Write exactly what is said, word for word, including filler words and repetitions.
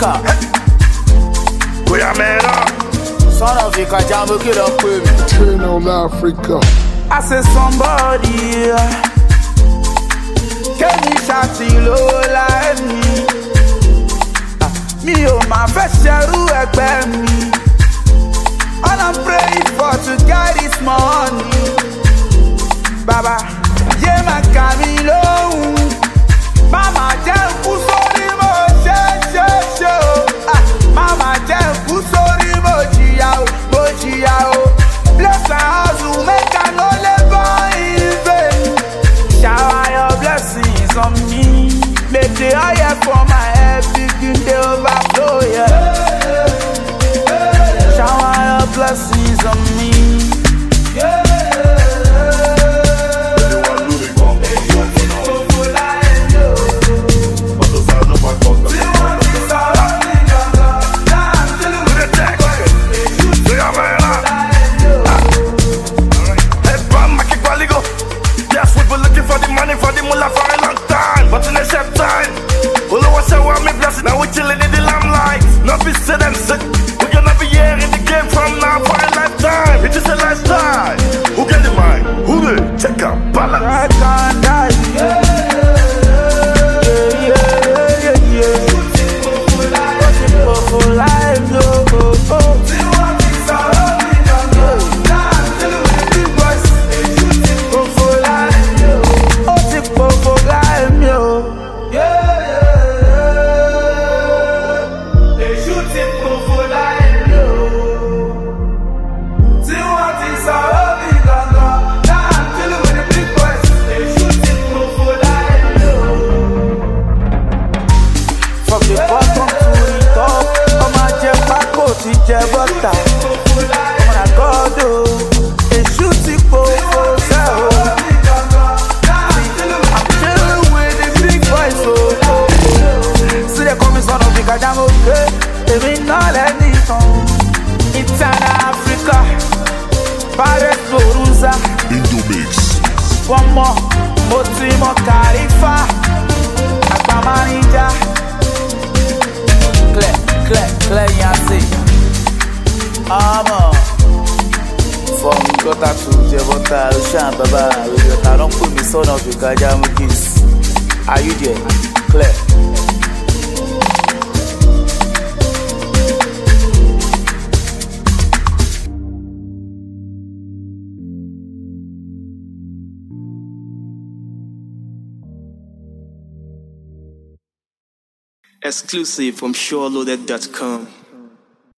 Africa. We are men up. Son of a Kajambo, get up with me. Turn on Africa. I said somebody can you shout low like me? Me oh my best sharu egbe mi. All I'm praying for to get this money. Baba, yeah my Camilo. Mama jẹ́ kú sórí mo ṣe ṣe ṣe o. Mama jẹ́ kú sórí mo jìyà o, mo jìyà o. Bless my hustle, make I no labor in vain. Shower your blessings on me. Make the oil for my head begin to overflow, yeah. Shower your blessings on me, yeah. Now we chillin' in the limelight. Not be sit and sit. We gonna be here in the game from now for a lifetime. It is a lifestyle. Who get the mind? Who do? Check out balance. I can't die. Yeah, yeah, yeah, yeah, yeah. For life, no. Jẹ bọ́tà, ọmọ àgọ́dọ̀, èṣù ti po fòṣẹ́ o. I'm chillin' with the big boys o. See they call me son of a Kajambo, èmi náà lẹ́ni tán. Internal Africa, Paris Loruza. Indomix. One more, mo ti mọ Kàrífà, àgbà máníjà. Clear, clear, clear, yẹn ṣe. Ama from gutter to Jebota, Ocean Baba, with your talon put me son of the Kajambo kiss. Are you there? Clear. Exclusive from SureLoaded dot com.